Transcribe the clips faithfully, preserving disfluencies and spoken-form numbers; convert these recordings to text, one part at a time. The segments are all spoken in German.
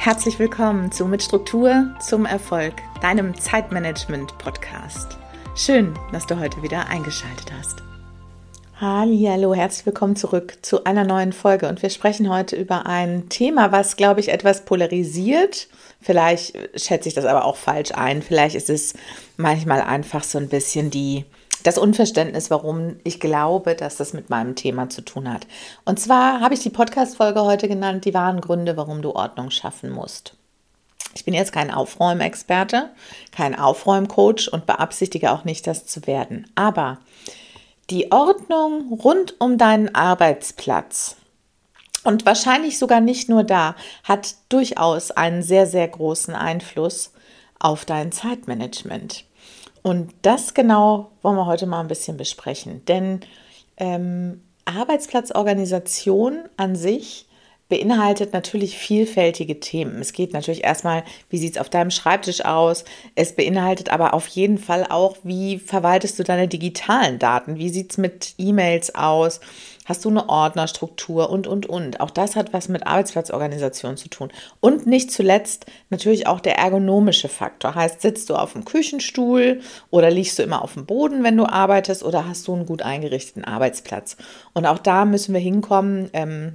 Herzlich willkommen zu Mit Struktur zum Erfolg, deinem Zeitmanagement-Podcast. Schön, dass du heute wieder eingeschaltet hast. Hallihallo, herzlich willkommen zurück zu einer neuen Folge und wir sprechen heute über ein Thema, was, glaube ich, etwas polarisiert. Vielleicht schätze ich das aber auch falsch ein. Vielleicht ist es manchmal einfach so ein bisschen die das Unverständnis, warum ich glaube, dass das mit meinem Thema zu tun hat. Und zwar habe ich die Podcast-Folge heute genannt, die wahren Gründe, warum du Ordnung schaffen musst. Ich bin jetzt kein Aufräumexperte, kein Aufräumcoach und beabsichtige auch nicht, das zu werden. Aber die Ordnung rund um deinen Arbeitsplatz und wahrscheinlich sogar nicht nur da, hat durchaus einen sehr, sehr großen Einfluss auf dein Zeitmanagement. Und das genau wollen wir heute mal ein bisschen besprechen, denn ähm, Arbeitsplatzorganisation an sich beinhaltet natürlich vielfältige Themen. Es geht natürlich erstmal, wie sieht es auf deinem Schreibtisch aus? Es beinhaltet aber auf jeden Fall auch, wie verwaltest du deine digitalen Daten? Wie sieht es mit E-Mails aus? Hast du eine Ordnerstruktur und, und, und. Auch das hat was mit Arbeitsplatzorganisation zu tun. Und nicht zuletzt natürlich auch der ergonomische Faktor. Heißt, sitzt du auf dem Küchenstuhl oder liegst du immer auf dem Boden, wenn du arbeitest, oder hast du einen gut eingerichteten Arbeitsplatz? Und auch da müssen wir hinkommen, ähm,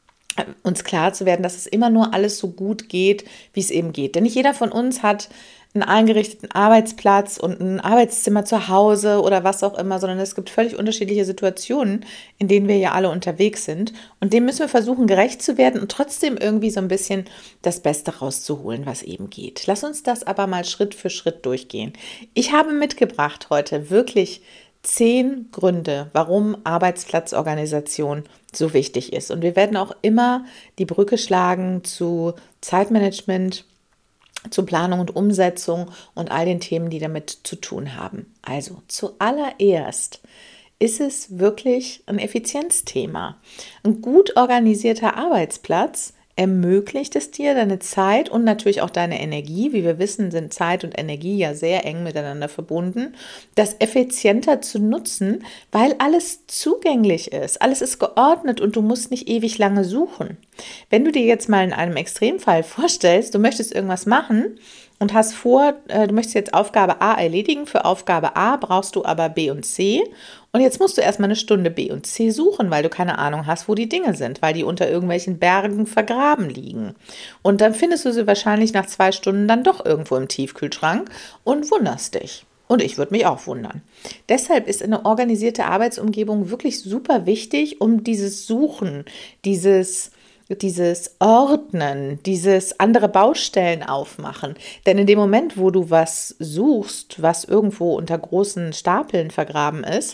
uns klar zu werden, dass es immer nur alles so gut geht, wie es eben geht. Denn nicht jeder von uns hat einen eingerichteten Arbeitsplatz und ein Arbeitszimmer zu Hause oder was auch immer, sondern es gibt völlig unterschiedliche Situationen, in denen wir ja alle unterwegs sind. Und dem müssen wir versuchen, gerecht zu werden und trotzdem irgendwie so ein bisschen das Beste rauszuholen, was eben geht. Lass uns das aber mal Schritt für Schritt durchgehen. Ich habe mitgebracht heute wirklich Zehn Gründe, warum Arbeitsplatzorganisation so wichtig ist. Und wir werden auch immer die Brücke schlagen zu Zeitmanagement, zu Planung und Umsetzung und all den Themen, die damit zu tun haben. Also zuallererst ist es wirklich ein Effizienzthema. Ein gut organisierter Arbeitsplatz ermöglicht es dir, deine Zeit und natürlich auch deine Energie, wie wir wissen, sind Zeit und Energie ja sehr eng miteinander verbunden, das effizienter zu nutzen, weil alles zugänglich ist, alles ist geordnet und du musst nicht ewig lange suchen. Wenn du dir jetzt mal in einem Extremfall vorstellst, du möchtest irgendwas machen und hast vor, du möchtest jetzt Aufgabe A erledigen, für Aufgabe A brauchst du aber B und C und jetzt musst du erstmal eine Stunde B und C suchen, weil du keine Ahnung hast, wo die Dinge sind, weil die unter irgendwelchen Bergen vergraben liegen. Und dann findest du sie wahrscheinlich nach zwei Stunden dann doch irgendwo im Tiefkühlschrank und wunderst dich. Und ich würde mich auch wundern. Deshalb ist eine organisierte Arbeitsumgebung wirklich super wichtig, um dieses Suchen, dieses dieses Ordnen, dieses andere Baustellen aufmachen. Denn in dem Moment, wo du was suchst, was irgendwo unter großen Stapeln vergraben ist,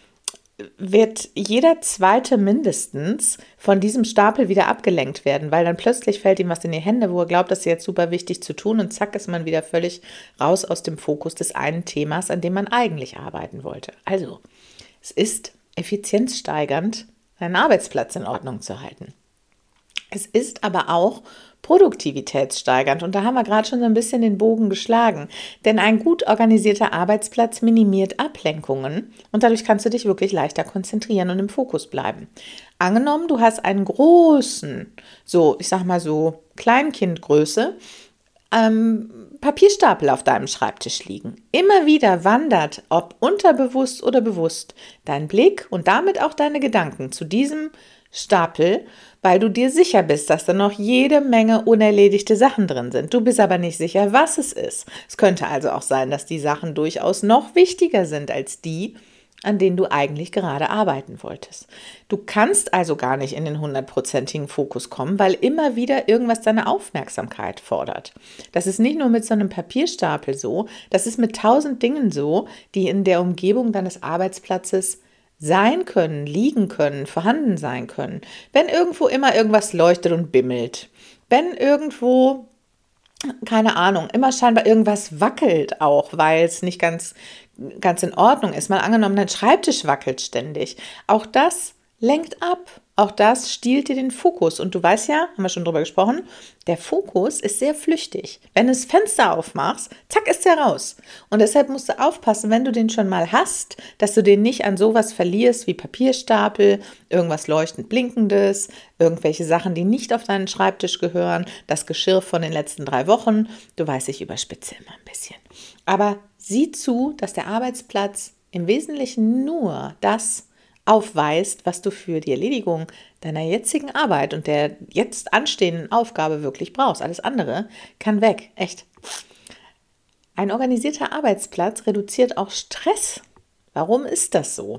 wird jeder Zweite mindestens von diesem Stapel wieder abgelenkt werden, weil dann plötzlich fällt ihm was in die Hände, wo er glaubt, das ist jetzt super wichtig zu tun und zack ist man wieder völlig raus aus dem Fokus des einen Themas, an dem man eigentlich arbeiten wollte. Also, es ist effizienzsteigernd, seinen Arbeitsplatz in Ordnung zu halten. Es ist aber auch produktivitätssteigernd und da haben wir gerade schon so ein bisschen den Bogen geschlagen, denn ein gut organisierter Arbeitsplatz minimiert Ablenkungen und dadurch kannst du dich wirklich leichter konzentrieren und im Fokus bleiben. Angenommen, du hast einen großen, so ich sag mal so Kleinkindgröße, ähm, Papierstapel auf deinem Schreibtisch liegen. Immer wieder wandert, ob unterbewusst oder bewusst, dein Blick und damit auch deine Gedanken zu diesem Stapel, weil du dir sicher bist, dass da noch jede Menge unerledigte Sachen drin sind. Du bist aber nicht sicher, was es ist. Es könnte also auch sein, dass die Sachen durchaus noch wichtiger sind als die, an denen du eigentlich gerade arbeiten wolltest. Du kannst also gar nicht in den hundertprozentigen Fokus kommen, weil immer wieder irgendwas deine Aufmerksamkeit fordert. Das ist nicht nur mit so einem Papierstapel so, das ist mit tausend Dingen so, die in der Umgebung deines Arbeitsplatzes sein können, liegen können, vorhanden sein können. Wenn irgendwo immer irgendwas leuchtet und bimmelt, wenn irgendwo, keine Ahnung, immer scheinbar irgendwas wackelt auch, weil es nicht ganz, ganz in Ordnung ist. Mal angenommen, dein Schreibtisch wackelt ständig. Auch das lenkt ab. Auch das stiehlt dir den Fokus. Und du weißt ja, haben wir schon drüber gesprochen, der Fokus ist sehr flüchtig. Wenn du das Fenster aufmachst, zack, ist der raus. Und deshalb musst du aufpassen, wenn du den schon mal hast, dass du den nicht an sowas verlierst wie Papierstapel, irgendwas leuchtend blinkendes, irgendwelche Sachen, die nicht auf deinen Schreibtisch gehören, das Geschirr von den letzten drei Wochen. Du weißt, ich überspitze immer ein bisschen. Aber sieh zu, dass der Arbeitsplatz im Wesentlichen nur das aufweist, was du für die Erledigung deiner jetzigen Arbeit und der jetzt anstehenden Aufgabe wirklich brauchst. Alles andere kann weg, echt. Ein organisierter Arbeitsplatz reduziert auch Stress. Warum ist das so?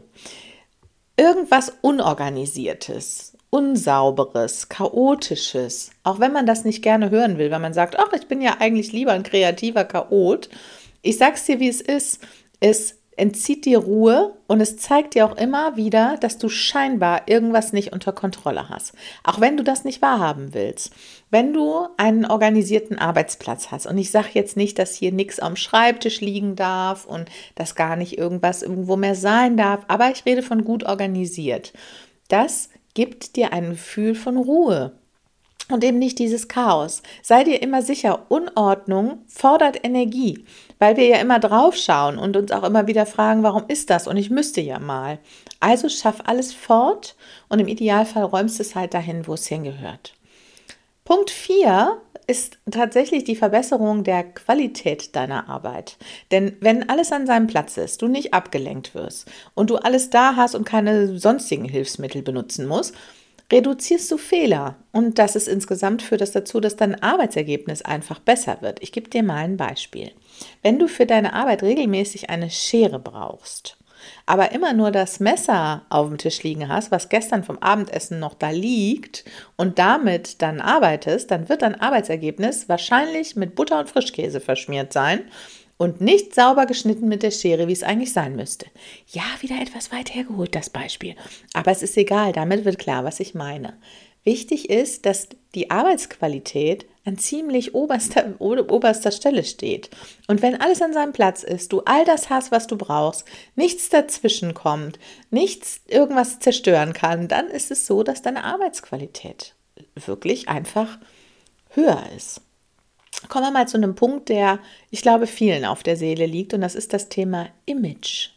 Irgendwas Unorganisiertes, Unsauberes, Chaotisches, auch wenn man das nicht gerne hören will, weil man sagt, ach, ich bin ja eigentlich lieber ein kreativer Chaot. Ich sag's dir, wie es ist, es entzieht dir Ruhe und es zeigt dir auch immer wieder, dass du scheinbar irgendwas nicht unter Kontrolle hast. Auch wenn du das nicht wahrhaben willst. Wenn du einen organisierten Arbeitsplatz hast, und ich sage jetzt nicht, dass hier nichts am Schreibtisch liegen darf und dass gar nicht irgendwas irgendwo mehr sein darf, aber ich rede von gut organisiert. Das gibt dir ein Gefühl von Ruhe. Und eben nicht dieses Chaos. Sei dir immer sicher, Unordnung fordert Energie, weil wir ja immer drauf schauen und uns auch immer wieder fragen, warum ist das? Und ich müsste ja mal. Also schaff alles fort und im Idealfall räumst es halt dahin, wo es hingehört. Punkt vier ist tatsächlich die Verbesserung der Qualität deiner Arbeit. Denn wenn alles an seinem Platz ist, du nicht abgelenkt wirst und du alles da hast und keine sonstigen Hilfsmittel benutzen musst, reduzierst du Fehler und das ist insgesamt führt das dazu, dass dein Arbeitsergebnis einfach besser wird. Ich gebe dir mal ein Beispiel. Wenn du für deine Arbeit regelmäßig eine Schere brauchst, aber immer nur das Messer auf dem Tisch liegen hast, was gestern vom Abendessen noch da liegt und damit dann arbeitest, dann wird dein Arbeitsergebnis wahrscheinlich mit Butter und Frischkäse verschmiert sein und nicht sauber geschnitten mit der Schere, wie es eigentlich sein müsste. Ja, wieder etwas weit hergeholt, das Beispiel. Aber es ist egal, damit wird klar, was ich meine. Wichtig ist, dass die Arbeitsqualität an ziemlich oberster, oberster Stelle steht. Und wenn alles an seinem Platz ist, du all das hast, was du brauchst, nichts dazwischen kommt, nichts irgendwas zerstören kann, dann ist es so, dass deine Arbeitsqualität wirklich einfach höher ist. Kommen wir mal zu einem Punkt, der, ich glaube, vielen auf der Seele liegt, und das ist das Thema Image.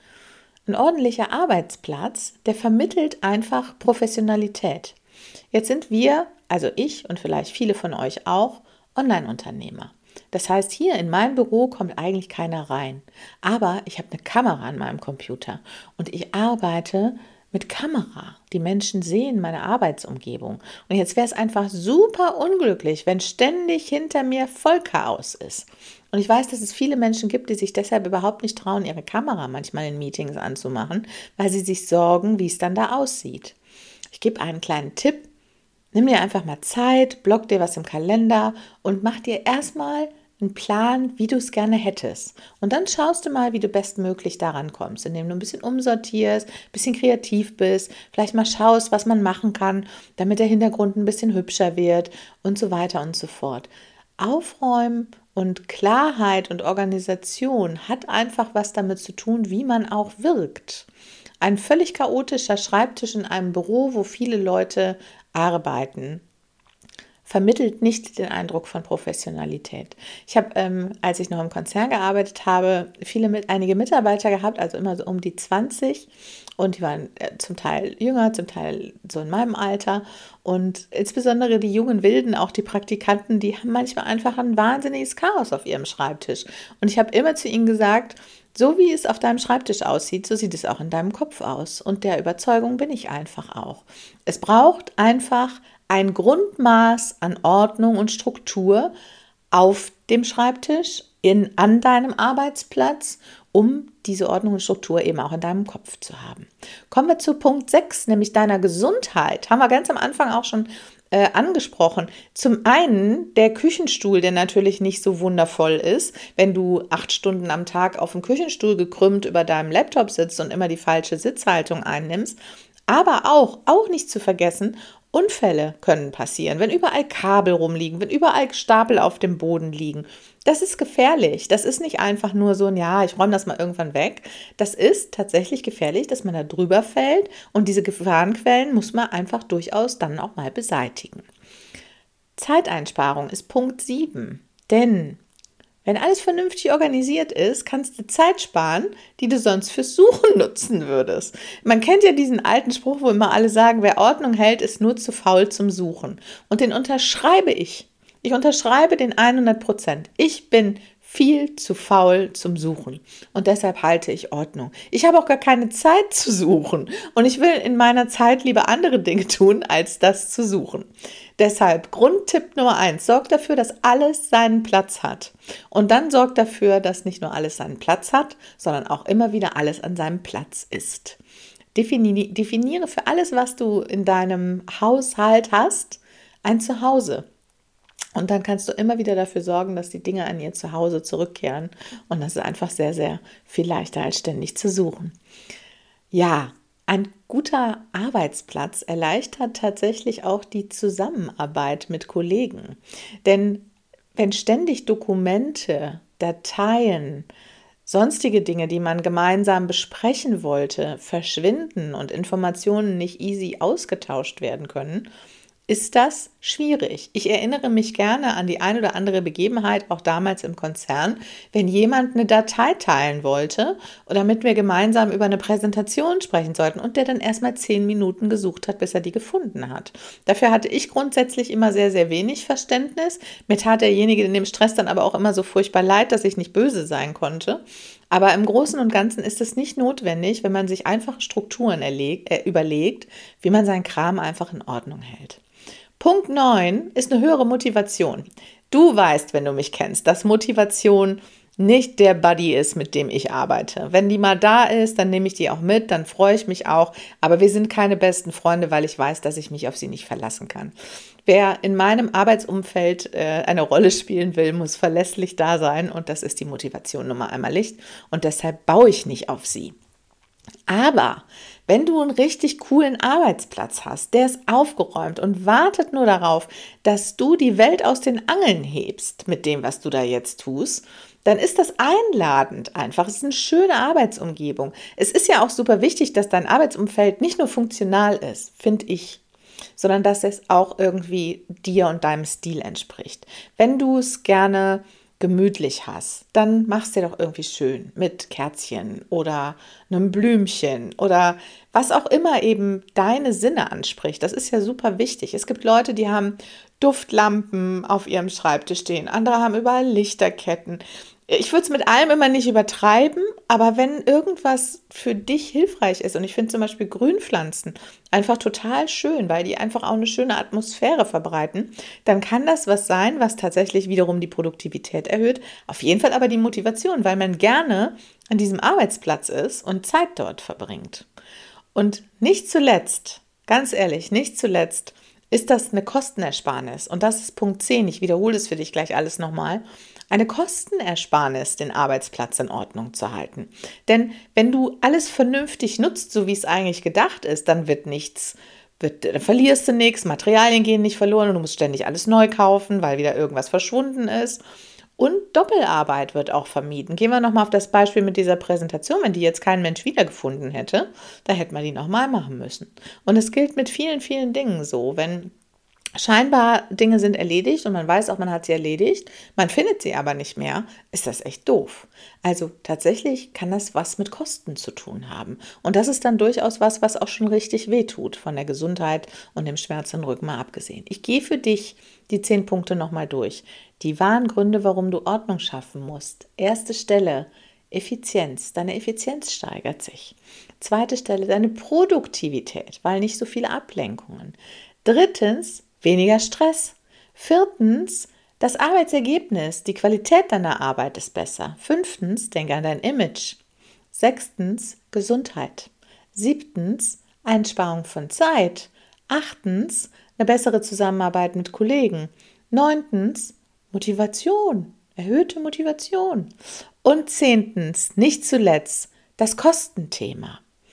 Ein ordentlicher Arbeitsplatz, der vermittelt einfach Professionalität. Jetzt sind wir, also ich und vielleicht viele von euch auch, Online-Unternehmer. Das heißt, hier in mein Büro kommt eigentlich keiner rein. Aber ich habe eine Kamera an meinem Computer und ich arbeite mit Kamera. Die Menschen sehen meine Arbeitsumgebung. Und jetzt wäre es einfach super unglücklich, wenn ständig hinter mir voll Chaos ist. Und ich weiß, dass es viele Menschen gibt, die sich deshalb überhaupt nicht trauen, ihre Kamera manchmal in Meetings anzumachen, weil sie sich sorgen, wie es dann da aussieht. Ich gebe einen kleinen Tipp. Nimm dir einfach mal Zeit, block dir was im Kalender und mach dir erstmal einen Plan, wie du es gerne hättest. Und dann schaust du mal, wie du bestmöglich daran kommst, indem du ein bisschen umsortierst, ein bisschen kreativ bist, vielleicht mal schaust, was man machen kann, damit der Hintergrund ein bisschen hübscher wird und so weiter und so fort. Aufräumen und Klarheit und Organisation hat einfach was damit zu tun, wie man auch wirkt. Ein völlig chaotischer Schreibtisch in einem Büro, wo viele Leute arbeiten, vermittelt nicht den Eindruck von Professionalität. Ich habe, ähm, als ich noch im Konzern gearbeitet habe, viele mit, einige Mitarbeiter gehabt, also immer so um die zwanzig, und die waren äh, zum Teil jünger, zum Teil so in meinem Alter, und insbesondere die jungen Wilden, auch die Praktikanten, die haben manchmal einfach ein wahnsinniges Chaos auf ihrem Schreibtisch. Und ich habe immer zu ihnen gesagt, so wie es auf deinem Schreibtisch aussieht, so sieht es auch in deinem Kopf aus. Und der Überzeugung bin ich einfach auch. Es braucht einfach ein Grundmaß an Ordnung und Struktur auf dem Schreibtisch, in, an deinem Arbeitsplatz, um diese Ordnung und Struktur eben auch in deinem Kopf zu haben. Kommen wir zu Punkt sechs, nämlich deiner Gesundheit. Haben wir ganz am Anfang auch schon äh, angesprochen. Zum einen der Küchenstuhl, der natürlich nicht so wundervoll ist, wenn du acht Stunden am Tag auf dem Küchenstuhl gekrümmt über deinem Laptop sitzt und immer die falsche Sitzhaltung einnimmst. Aber auch, auch nicht zu vergessen, Unfälle können passieren, wenn überall Kabel rumliegen, wenn überall Stapel auf dem Boden liegen. Das ist gefährlich. Das ist nicht einfach nur so ein, ja, ich räume das mal irgendwann weg. Das ist tatsächlich gefährlich, dass man da drüber fällt und diese Gefahrenquellen muss man einfach durchaus dann auch mal beseitigen. Zeiteinsparung ist Punkt sieben, denn wenn alles vernünftig organisiert ist, kannst du Zeit sparen, die du sonst fürs Suchen nutzen würdest. Man kennt ja diesen alten Spruch, wo immer alle sagen, wer Ordnung hält, ist nur zu faul zum Suchen. Und den unterschreibe ich. Ich unterschreibe den hundert Prozent. Ich bin viel zu faul zum Suchen und deshalb halte ich Ordnung. Ich habe auch gar keine Zeit zu suchen und ich will in meiner Zeit lieber andere Dinge tun, als das zu suchen. Deshalb Grundtipp Nummer eins, sorg dafür, dass alles seinen Platz hat und dann sorg dafür, dass nicht nur alles seinen Platz hat, sondern auch immer wieder alles an seinem Platz ist. Defini- definiere für alles, was du in deinem Haushalt hast, ein Zuhause. Und dann kannst du immer wieder dafür sorgen, dass die Dinge an ihr Zuhause zurückkehren. Und das ist einfach sehr, sehr viel leichter, als ständig zu suchen. Ja, ein guter Arbeitsplatz erleichtert tatsächlich auch die Zusammenarbeit mit Kollegen. Denn wenn ständig Dokumente, Dateien, sonstige Dinge, die man gemeinsam besprechen wollte, verschwinden und Informationen nicht easy ausgetauscht werden können, ist das schwierig. Ich erinnere mich gerne an die ein oder andere Begebenheit, auch damals im Konzern, wenn jemand eine Datei teilen wollte oder damit wir gemeinsam über eine Präsentation sprechen sollten und der dann erstmal zehn Minuten gesucht hat, bis er die gefunden hat. Dafür hatte ich grundsätzlich immer sehr, sehr wenig Verständnis. Mir tat derjenige in dem Stress dann aber auch immer so furchtbar leid, dass ich nicht böse sein konnte. Aber im Großen und Ganzen ist es nicht notwendig, wenn man sich einfache Strukturen erleg- äh, überlegt, wie man seinen Kram einfach in Ordnung hält. Punkt neun ist eine höhere Motivation. Du weißt, wenn du mich kennst, dass Motivation nicht der Buddy ist, mit dem ich arbeite. Wenn die mal da ist, dann nehme ich die auch mit, dann freue ich mich auch. Aber wir sind keine besten Freunde, weil ich weiß, dass ich mich auf sie nicht verlassen kann. Wer in meinem Arbeitsumfeld äh, eine Rolle spielen will, muss verlässlich da sein. Und das ist die Motivation Nummer einmal Licht. Und deshalb baue ich nicht auf sie. Aber wenn du einen richtig coolen Arbeitsplatz hast, der ist aufgeräumt und wartet nur darauf, dass du die Welt aus den Angeln hebst mit dem, was du da jetzt tust, dann ist das einladend einfach. Es ist eine schöne Arbeitsumgebung. Es ist ja auch super wichtig, dass dein Arbeitsumfeld nicht nur funktional ist, finde ich, sondern dass es auch irgendwie dir und deinem Stil entspricht. Wenn du es gerne gemütlich hast, dann mach's dir doch irgendwie schön mit Kerzchen oder einem Blümchen oder was auch immer eben deine Sinne anspricht. Das ist ja super wichtig. Es gibt Leute, die haben Duftlampen auf ihrem Schreibtisch stehen, andere haben überall Lichterketten. Ich würde es mit allem immer nicht übertreiben, aber wenn irgendwas für dich hilfreich ist, und ich finde zum Beispiel Grünpflanzen einfach total schön, weil die einfach auch eine schöne Atmosphäre verbreiten, dann kann das was sein, was tatsächlich wiederum die Produktivität erhöht. Auf jeden Fall aber die Motivation, weil man gerne an diesem Arbeitsplatz ist und Zeit dort verbringt. Und nicht zuletzt, ganz ehrlich, nicht zuletzt, ist das eine Kostenersparnis. Und das ist Punkt zehn. Ich wiederhole es für dich gleich alles nochmal. Eine Kostenersparnis, den Arbeitsplatz in Ordnung zu halten. Denn wenn du alles vernünftig nutzt, so wie es eigentlich gedacht ist, dann wird nichts, wird, dann verlierst du nichts, Materialien gehen nicht verloren und du musst ständig alles neu kaufen, weil wieder irgendwas verschwunden ist. Und Doppelarbeit wird auch vermieden. Gehen wir nochmal auf das Beispiel mit dieser Präsentation. Wenn die jetzt kein Mensch wiedergefunden hätte, da hätte man die nochmal machen müssen. Und es gilt mit vielen, vielen Dingen so. Wenn scheinbar Dinge sind erledigt und man weiß auch, man hat sie erledigt, man findet sie aber nicht mehr, ist das echt doof. Also tatsächlich kann das was mit Kosten zu tun haben. Und das ist dann durchaus was, was auch schon richtig wehtut, von der Gesundheit und dem Schmerz im Rücken mal abgesehen. Ich gehe für dich die zehn Punkte nochmal durch. Die wahren Gründe, warum du Ordnung schaffen musst. Erste Stelle, Effizienz. Deine Effizienz steigert sich. Zweite Stelle, deine Produktivität, weil nicht so viele Ablenkungen. Drittens, weniger Stress. Viertens, das Arbeitsergebnis, die Qualität deiner Arbeit ist besser. Fünftens, denke an dein Image. Sechstens, Gesundheit. Siebtens, Einsparung von Zeit. Achtens, eine bessere Zusammenarbeit mit Kollegen. Neuntens, Motivation, erhöhte Motivation. Und zehntens, nicht zuletzt, das Kostenthema.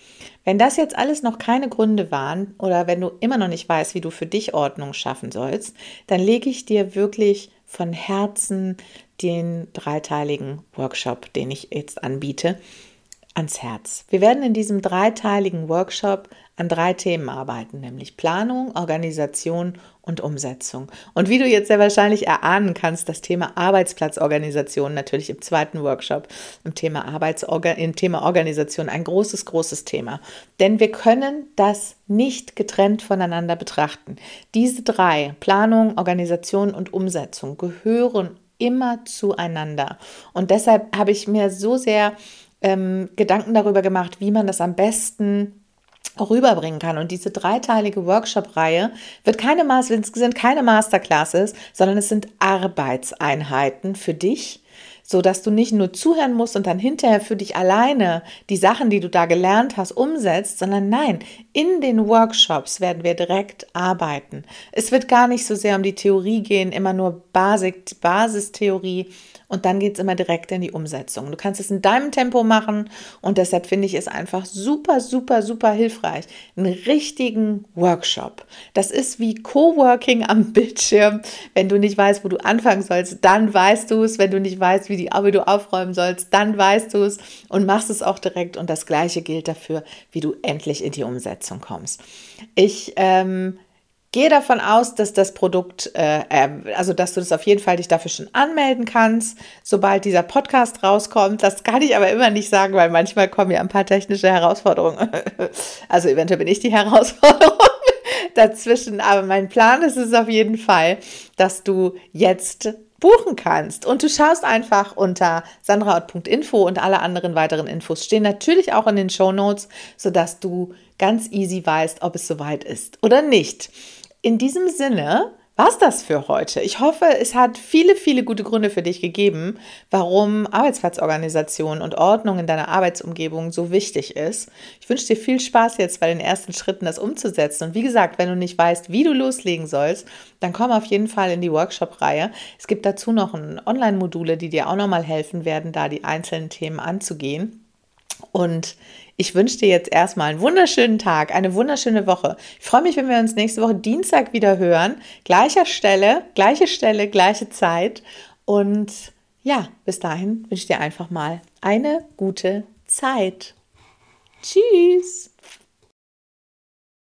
Wenn das jetzt alles noch keine Gründe waren oder wenn du immer noch nicht weißt, wie du für dich Ordnung schaffen sollst, dann lege ich dir wirklich von Herzen den dreiteiligen Workshop, den ich jetzt anbiete, ans Herz. Wir werden in diesem dreiteiligen Workshop an drei Themen arbeiten, nämlich Planung, Organisation und Umsetzung. Und wie du jetzt sehr wahrscheinlich erahnen kannst, das Thema Arbeitsplatzorganisation natürlich im zweiten Workshop, im Thema Arbeitsorga- im Thema Organisation ein großes, großes Thema. Denn wir können das nicht getrennt voneinander betrachten. Diese drei, Planung, Organisation und Umsetzung, gehören immer zueinander. Und deshalb habe ich mir so sehr ähm, Gedanken darüber gemacht, wie man das am besten rüberbringen kann. Und diese dreiteilige Workshop-Reihe wird keine Mas- sind keine Masterclasses, sondern es sind Arbeitseinheiten für dich, so dass du nicht nur zuhören musst und dann hinterher für dich alleine die Sachen, die du da gelernt hast, umsetzt, sondern nein, in den Workshops werden wir direkt arbeiten. Es wird gar nicht so sehr um die Theorie gehen, immer nur Basic, Basistheorie, und dann geht es immer direkt in die Umsetzung. Du kannst es in deinem Tempo machen und deshalb finde ich es einfach super, super, super hilfreich. Einen richtigen Workshop. Das ist wie Coworking am Bildschirm. Wenn du nicht weißt, wo du anfangen sollst, dann weißt du es. Wenn du nicht weißt, wie, die, wie du aufräumen sollst, dann weißt du es und machst es auch direkt. Und das Gleiche gilt dafür, wie du endlich in die Umsetzung kommst. Ich ähm, gehe davon aus, dass das Produkt, äh, also dass du das auf jeden Fall dich dafür schon anmelden kannst, sobald dieser Podcast rauskommt. Das kann ich aber immer nicht sagen, weil manchmal kommen ja ein paar technische Herausforderungen. Also eventuell bin ich die Herausforderung dazwischen. Aber mein Plan ist es auf jeden Fall, dass du jetzt buchen kannst. Und du schaust einfach unter sandraort punkt info und alle anderen weiteren Infos stehen natürlich auch in den Shownotes, sodass du ganz easy weißt, ob es soweit ist oder nicht. In diesem Sinne war es das für heute. Ich hoffe, es hat viele, viele gute Gründe für dich gegeben, warum Arbeitsplatzorganisation und Ordnung in deiner Arbeitsumgebung so wichtig ist. Ich wünsche dir viel Spaß jetzt bei den ersten Schritten, das umzusetzen. Und wie gesagt, wenn du nicht weißt, wie du loslegen sollst, dann komm auf jeden Fall in die Workshop-Reihe. Es gibt dazu noch Online-Module, die dir auch nochmal helfen werden, da die einzelnen Themen anzugehen. Und ich wünsche dir jetzt erstmal einen wunderschönen Tag, eine wunderschöne Woche. Ich freue mich, wenn wir uns nächste Woche Dienstag wieder hören. Gleicher Stelle, gleiche Stelle, gleiche Zeit. Und ja, bis dahin wünsche ich dir einfach mal eine gute Zeit. Tschüss!